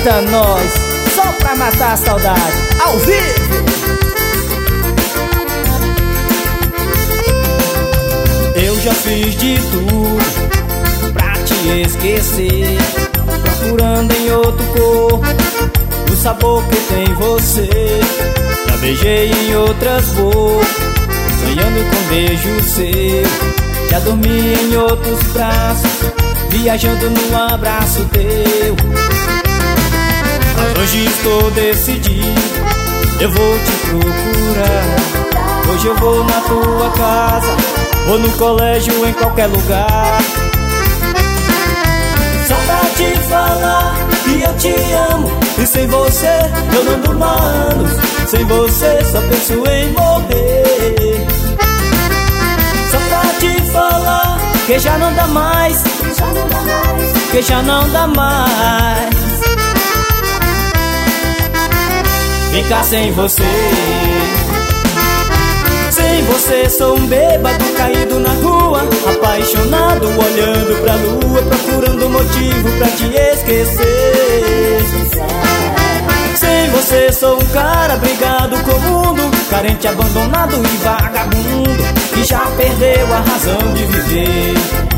Eita nós, só pra matar a saudade, ao vivo. Eu já fiz de tudo pra te esquecer, procurando em outro corpo o sabor que tem você. Já beijei em outras bocas, sonhando com beijo seu. Já dormi em outros braços, viajando num abraço teu. Mas hoje estou decidido, eu vou te procurar. Hoje eu vou na tua casa, vou no colégio, em qualquer lugar, só pra te falar que eu te amo. E sem você eu não durmo há anos, sem você só penso em morrer. Só pra te falar que já não dá mais, que já não dá mais ficar sem você. Sem você sou um bêbado caído na rua, apaixonado olhando pra lua, procurando motivo pra te esquecer. Sem você sou um cara brigado com o mundo, carente, abandonado e vagabundo, que já perdeu a razão de viver.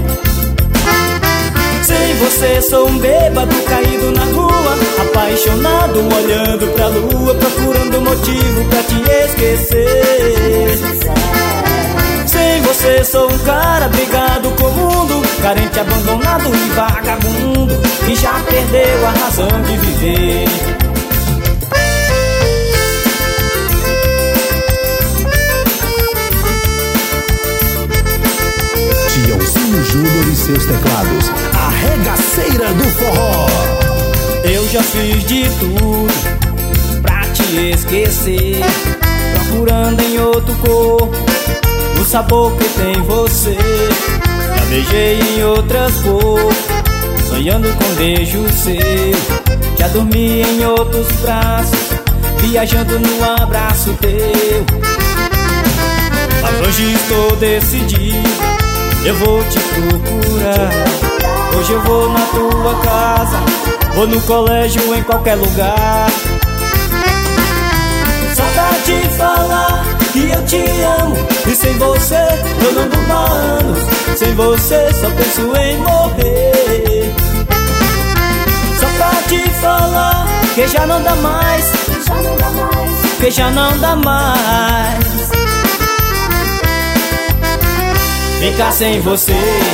Sem você sou um bêbado caído na rua, apaixonado olhando pra lua, procurando motivo pra te esquecer. Sem você sou um cara brigado com o mundo, carente, abandonado e vagabundo, que já perdeu a razão de viver. Tiãozinho Júnior e seus teclados, a regaceira do forró. Eu já fiz de tudo pra te esquecer, procurando em outro corpo o sabor que tem você. Já beijei em outras bocas, sonhando com beijo seu. Já dormi em outros braços, viajando no abraço teu. Mas hoje estou decidido, eu vou te procurar. Hoje eu vou na tua casa, vou no colégio, em qualquer lugar, só pra te falar que eu te amo. E sem você eu não durmo há anos, sem você só penso em morrer. Só pra te falar que já não dá mais, que já não dá mais ficar sem você.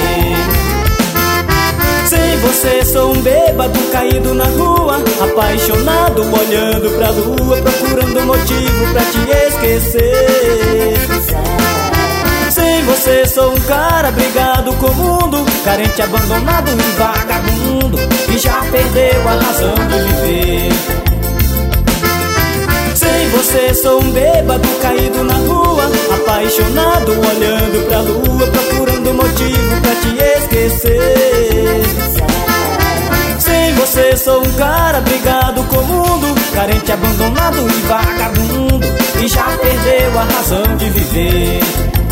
Sem você sou um bêbado caído na rua, apaixonado olhando pra lua, procurando motivo pra te esquecer. Sem você sou um cara brigado com o mundo, carente, abandonado e vagabundo, que já perdeu a razão de viver. Sem você sou um bêbado caído na rua, apaixonado olhando pra lua, procurando motivo pra te esquecer. Sem você sou um cara brigado com o mundo, carente, abandonado e vagabundo, que já perdeu a razão de viver.